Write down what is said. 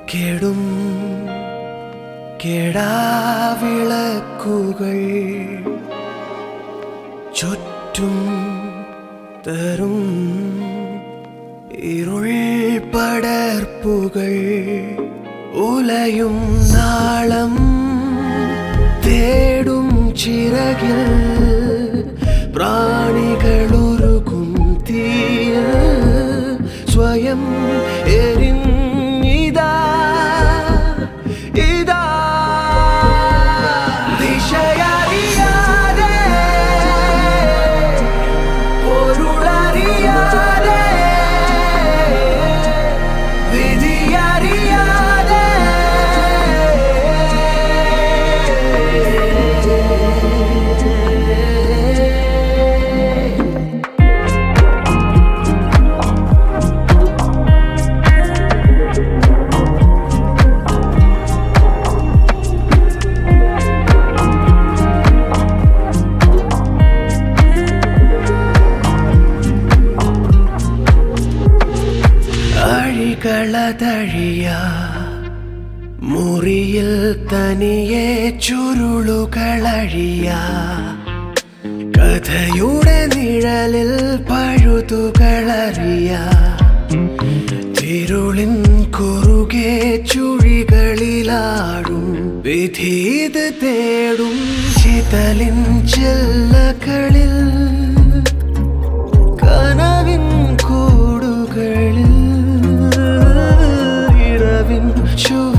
കെടും കെടാവിളക്കുകൾ ചുറ്റും തരും ഇരുൾ പടർപ്പുകൾ ഉലയും നാളം തേടും ചിറകിൽ പ്രാണികളുരുകും തീയിൽ സ്വയം എരിഞ്ഞിതാ ഇതാ ദിശയറിയാതെ പൊരുളറിയാതെ വിധിയറിയാതെ കളതഴിയ മുറിയിൽ തനിയെ ചുരുളുകളഴിയ കഥയുടെ നിഴലിൽ പഴുതുകളറിയ തിരുളിൻ കുറുകെ ചുഴികളിലാടും വിധീത് തേടും ചിതലിൻ ചില്ലകളിൽ കനവിൻ കൂടുകളിൽ Sure.